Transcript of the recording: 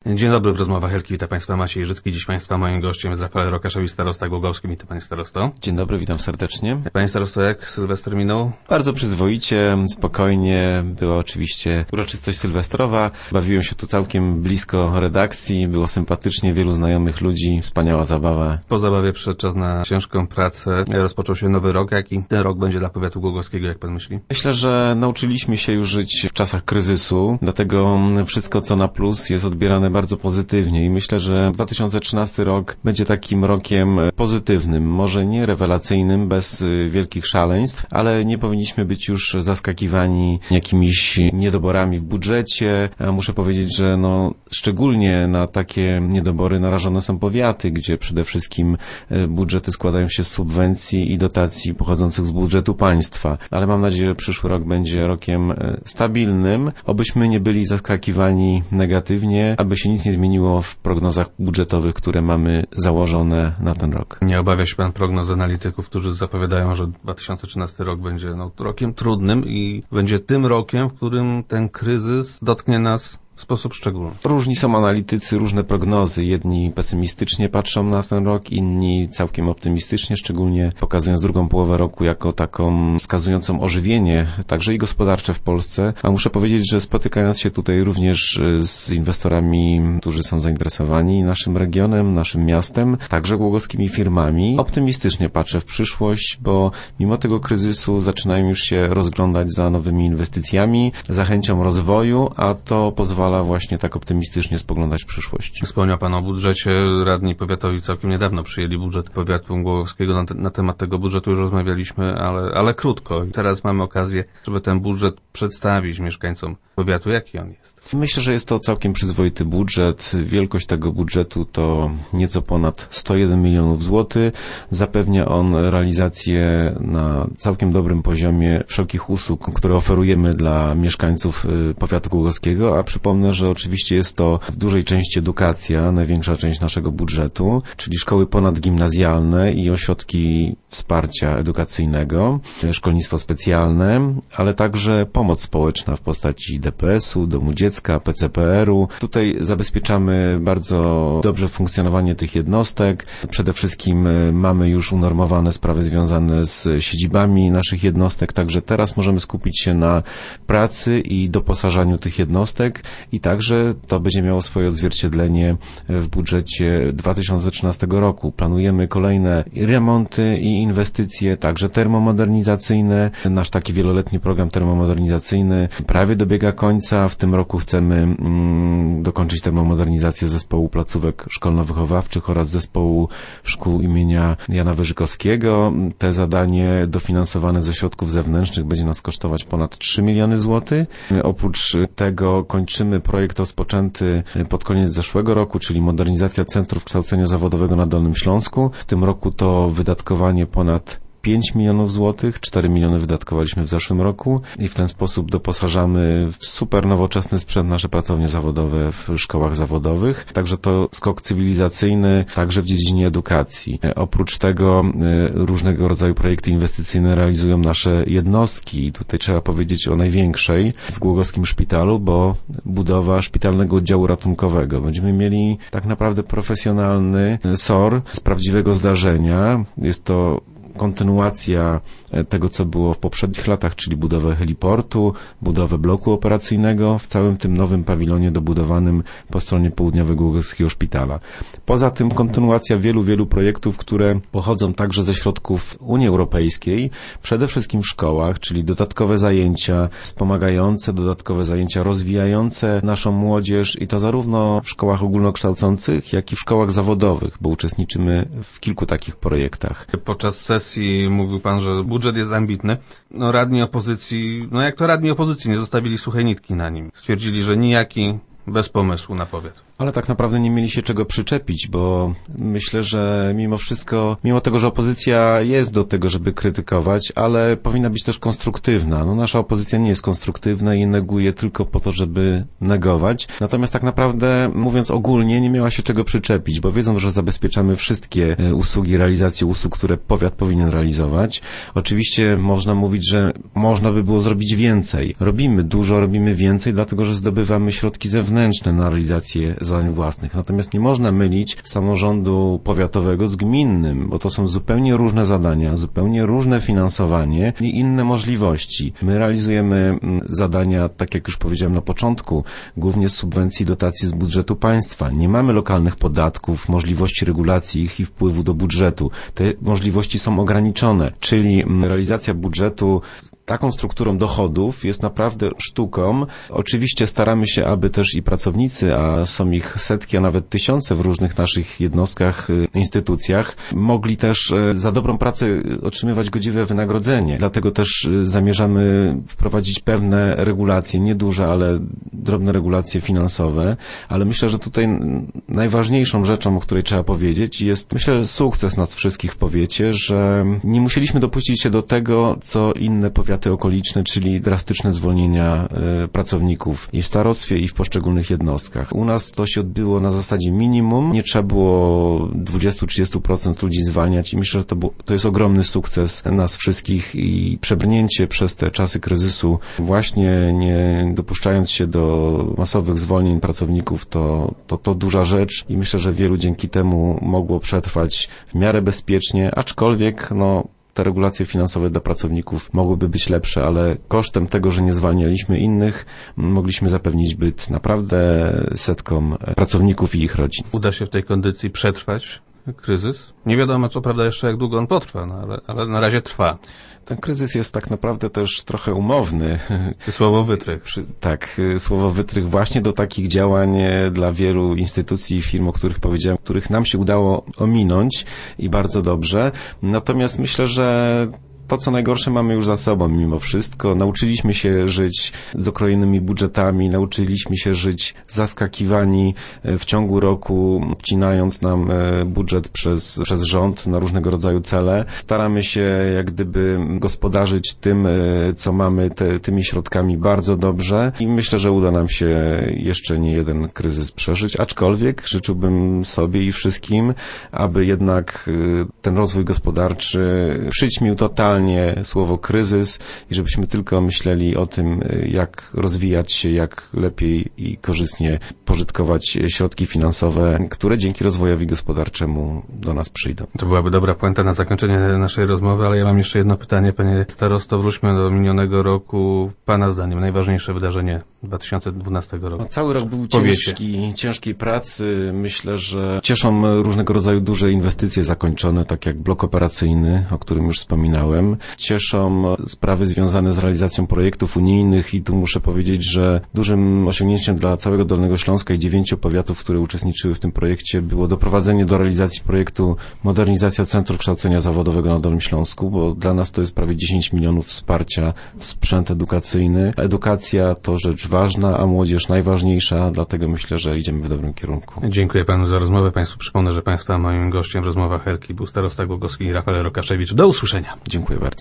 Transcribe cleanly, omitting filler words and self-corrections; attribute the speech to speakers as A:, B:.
A: Dzień dobry, w rozmowach Helki wita Państwa Maciej Życki. Dziś Państwa moim gościem jest Rafael Rokaszewicz, starosta głogowski. Witam Panie Starosto.
B: Dzień dobry, witam serdecznie.
A: Panie Starosto, jak Sylwester minął?
B: Bardzo przyzwoicie, spokojnie. Była oczywiście uroczystość sylwestrowa. Bawiłem się tu całkiem blisko redakcji. Było sympatycznie, wielu znajomych ludzi. Wspaniała zabawa.
A: Po zabawie przyszedł czas na ciężką pracę. Rozpoczął się nowy rok. Jaki ten rok będzie dla powiatu głogowskiego, jak Pan myśli?
B: Myślę, że nauczyliśmy się już żyć w czasach kryzysu. Dlatego wszystko, co na plus, jest odbierane bardzo pozytywnie i myślę, że 2013 rok będzie takim rokiem pozytywnym, może nie rewelacyjnym, bez wielkich szaleństw, ale nie powinniśmy być już zaskakiwani jakimiś niedoborami w budżecie. Muszę powiedzieć, że szczególnie na takie niedobory narażone są powiaty, gdzie przede wszystkim budżety składają się z subwencji i dotacji pochodzących z budżetu państwa. Ale mam nadzieję, że przyszły rok będzie rokiem stabilnym, obyśmy nie byli zaskakiwani negatywnie, aby się nic nie zmieniło w prognozach budżetowych, które mamy założone na ten rok.
A: Nie obawia się Pan prognoz analityków, którzy zapowiadają, że 2013 rok będzie rokiem trudnym i będzie tym rokiem, w którym ten kryzys dotknie nas w sposób szczególny?
B: Różni są analitycy, różne prognozy. Jedni pesymistycznie patrzą na ten rok, inni całkiem optymistycznie, szczególnie pokazując drugą połowę roku jako taką wskazującą ożywienie, także i gospodarcze w Polsce. A muszę powiedzieć, że spotykając się tutaj również z inwestorami, którzy są zainteresowani naszym regionem, naszym miastem, także głogowskimi firmami, optymistycznie patrzę w przyszłość, bo mimo tego kryzysu zaczynają już się rozglądać za nowymi inwestycjami, za chęcią rozwoju, a to pozwala właśnie tak optymistycznie spoglądać w przyszłość.
A: Wspomniał Pan o budżecie. Radni powiatowi całkiem niedawno przyjęli budżet powiatu głogowskiego. Na temat tego budżetu już rozmawialiśmy, ale krótko. I teraz mamy okazję, żeby ten budżet przedstawić mieszkańcom powiatu. Jaki on jest?
B: Myślę, że jest to całkiem przyzwoity budżet. Wielkość tego budżetu to nieco ponad 101 milionów złotych. Zapewnia on realizację na całkiem dobrym poziomie wszelkich usług, które oferujemy dla mieszkańców powiatu głogowskiego, a przypomnę, że oczywiście jest to w dużej części edukacja, największa część naszego budżetu, czyli szkoły ponadgimnazjalne i ośrodki wsparcia edukacyjnego, szkolnictwo specjalne, ale także pomoc społeczna w postaci DPS-u, Domu Dziecka, PCPR-u. Tutaj zabezpieczamy bardzo dobrze funkcjonowanie tych jednostek. Przede wszystkim mamy już unormowane sprawy związane z siedzibami naszych jednostek, także teraz możemy skupić się na pracy i doposażaniu tych jednostek i także to będzie miało swoje odzwierciedlenie w budżecie 2013 roku. Planujemy kolejne remonty i inwestycje, także termomodernizacyjne. Nasz taki wieloletni program termomodernizacyjny prawie dobiega końca. W tym roku chcemy dokończyć termomodernizację zespołu placówek szkolno-wychowawczych oraz zespołu szkół imienia Jana Wyżykowskiego. Te zadanie dofinansowane ze środków zewnętrznych będzie nas kosztować ponad 3 miliony złotych. Oprócz tego kończymy projekt rozpoczęty pod koniec zeszłego roku, czyli modernizacja Centrów Kształcenia Zawodowego na Dolnym Śląsku. W tym roku to wydatkowanie ponad 5 milionów złotych, 4 miliony wydatkowaliśmy w zeszłym roku i w ten sposób doposażamy w super nowoczesny sprzęt nasze pracownie zawodowe w szkołach zawodowych. Także to skok cywilizacyjny także w dziedzinie edukacji. Oprócz tego różnego rodzaju projekty inwestycyjne realizują nasze jednostki. Tutaj trzeba powiedzieć o największej w Głogowskim Szpitalu, bo budowa szpitalnego oddziału ratunkowego. Będziemy mieli tak naprawdę profesjonalny SOR z prawdziwego zdarzenia. Jest to kontynuacja tego, co było w poprzednich latach, czyli budowę heliportu, budowę bloku operacyjnego w całym tym nowym pawilonie dobudowanym po stronie południowej Głogowskiego Szpitala. Poza tym kontynuacja wielu projektów, które pochodzą także ze środków Unii Europejskiej, przede wszystkim w szkołach, czyli dodatkowe zajęcia wspomagające, dodatkowe zajęcia rozwijające naszą młodzież i to zarówno w szkołach ogólnokształcących, jak i w szkołach zawodowych, bo uczestniczymy w kilku takich projektach.
A: Podczas sesji mówił Pan, że budżet jest ambitny. Radni opozycji, jak to radni opozycji, nie zostawili suchej nitki na nim. Stwierdzili, że nijaki, bez pomysłu na powiat.
B: Ale tak naprawdę nie mieli się czego przyczepić, bo myślę, że mimo wszystko, mimo tego, że opozycja jest do tego, żeby krytykować, ale powinna być też konstruktywna. Nasza opozycja nie jest konstruktywna i neguje tylko po to, żeby negować. Natomiast tak naprawdę, mówiąc ogólnie, nie miała się czego przyczepić, bo wiedzą, że zabezpieczamy wszystkie usługi, realizację usług, które powiat powinien realizować. Oczywiście można mówić, że można by było zrobić więcej. Robimy dużo, robimy więcej, dlatego że zdobywamy środki zewnętrzne. zewnętrzne na realizację zadań własnych. Natomiast nie można mylić samorządu powiatowego z gminnym, bo to są zupełnie różne zadania, zupełnie różne finansowanie i inne możliwości. My realizujemy zadania, tak jak już powiedziałem na początku, głównie z subwencji, dotacji z budżetu państwa. Nie mamy lokalnych podatków, możliwości regulacji ich i wpływu do budżetu. Te możliwości są ograniczone, czyli realizacja budżetu taką strukturą dochodów jest naprawdę sztuką. Oczywiście staramy się, aby też i pracownicy, a są ich setki, a nawet tysiące w różnych naszych jednostkach, instytucjach, mogli też za dobrą pracę otrzymywać godziwe wynagrodzenie. Dlatego też zamierzamy wprowadzić pewne regulacje, nieduże, ale drobne regulacje finansowe, ale myślę, że tutaj najważniejszą rzeczą, o której trzeba powiedzieć, jest, myślę, sukces nas wszystkich w powiecie, że nie musieliśmy dopuścić się do tego, co inne powiaty okoliczne, czyli drastyczne zwolnienia pracowników i w starostwie, i w poszczególnych jednostkach. U nas to się odbyło na zasadzie minimum, nie trzeba było 20-30% ludzi zwalniać i myślę, że to jest ogromny sukces nas wszystkich i przebrnięcie przez te czasy kryzysu, właśnie nie dopuszczając się do masowych zwolnień pracowników, to duża rzecz i myślę, że wielu dzięki temu mogło przetrwać w miarę bezpiecznie, aczkolwiek te regulacje finansowe dla pracowników mogłyby być lepsze, ale kosztem tego, że nie zwalnialiśmy innych, mogliśmy zapewnić byt naprawdę setkom pracowników i ich rodzin.
A: Uda się w tej kondycji przetrwać kryzys? Nie wiadomo co prawda jeszcze jak długo on potrwa, ale na razie trwa.
B: Ten kryzys jest tak naprawdę też trochę umowny.
A: Słowo wytrych.
B: Tak, słowo wytrych właśnie do takich działań dla wielu instytucji i firm, o których powiedziałem, których nam się udało ominąć i bardzo dobrze. Natomiast myślę, że to, co najgorsze, mamy już za sobą mimo wszystko. Nauczyliśmy się żyć z okrojonymi budżetami, nauczyliśmy się żyć zaskakiwani w ciągu roku, obcinając nam budżet przez rząd na różnego rodzaju cele. Staramy się jak gdyby gospodarzyć tym, co mamy, tymi środkami bardzo dobrze i myślę, że uda nam się jeszcze nie jeden kryzys przeżyć, aczkolwiek życzyłbym sobie i wszystkim, aby jednak ten rozwój gospodarczy przyćmił totalnie słowo kryzys i żebyśmy tylko myśleli o tym, jak rozwijać się, jak lepiej i korzystnie pożytkować środki finansowe, które dzięki rozwojowi gospodarczemu do nas przyjdą.
A: To byłaby dobra puenta na zakończenie naszej rozmowy, ale ja mam jeszcze jedno pytanie, panie starosto. Wróćmy do minionego roku. Pana zdaniem najważniejsze wydarzenie 2012 roku?
B: Cały rok był ciężkiej pracy. Myślę, że cieszą różnego rodzaju duże inwestycje zakończone, tak jak blok operacyjny, o którym już wspominałem. Cieszą sprawy związane z realizacją projektów unijnych i tu muszę powiedzieć, że dużym osiągnięciem dla całego Dolnego Śląska i 9 powiatów, które uczestniczyły w tym projekcie, było doprowadzenie do realizacji projektu Modernizacja Centrum Kształcenia Zawodowego na Dolnym Śląsku, bo dla nas to jest prawie 10 milionów wsparcia w sprzęt edukacyjny. Edukacja to rzecz ważna, a młodzież najważniejsza, dlatego myślę, że idziemy w dobrym kierunku.
A: Dziękuję panu za rozmowę. Państwu przypomnę, że państwa moim gościem w rozmowach Helki był starosta głogowski Rafael Rokaszewicz. Do usłyszenia.
B: Dziękuję bardzo.